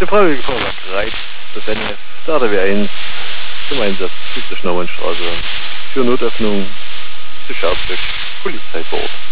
Der Freiwillige Feuerwehr Greiz, das NF, der ADW1, zum Einsatz südlich Nauenstraße, für Notöffnung, Psychiatrisch, Polizeibord.